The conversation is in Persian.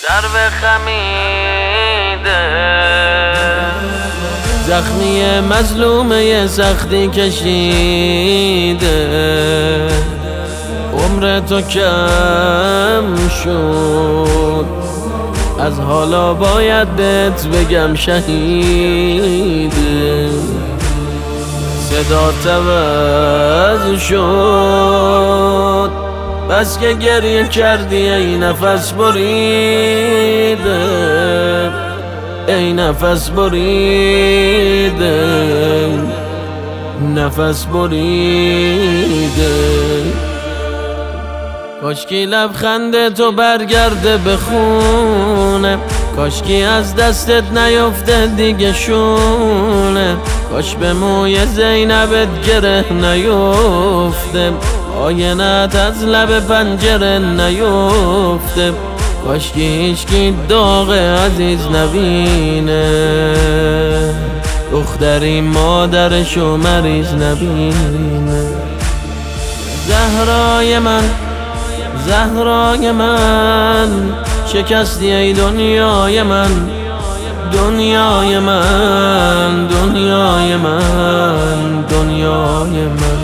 در به خمیده زخمی مظلومه سختی کشیده عمر تو کم شد از حالا باید بهت بگم شهیده صدا عوض شد بس که گریه کردی ای نفس بریده ای نفس بریده نفس بریده کاشکی لبخند تو برگرده به خونه کاشکی از دستت نیفته دیگه شونه کاش به موی زینبت گره نیفته آینت از لب پنجره نیفته کاشکی هیچکی داغ عزیز نبینه دختری مادرشو مریض نبینه زهرای من زهرای من شکستی ای دنیای من دنیای من دنیای من دنیای من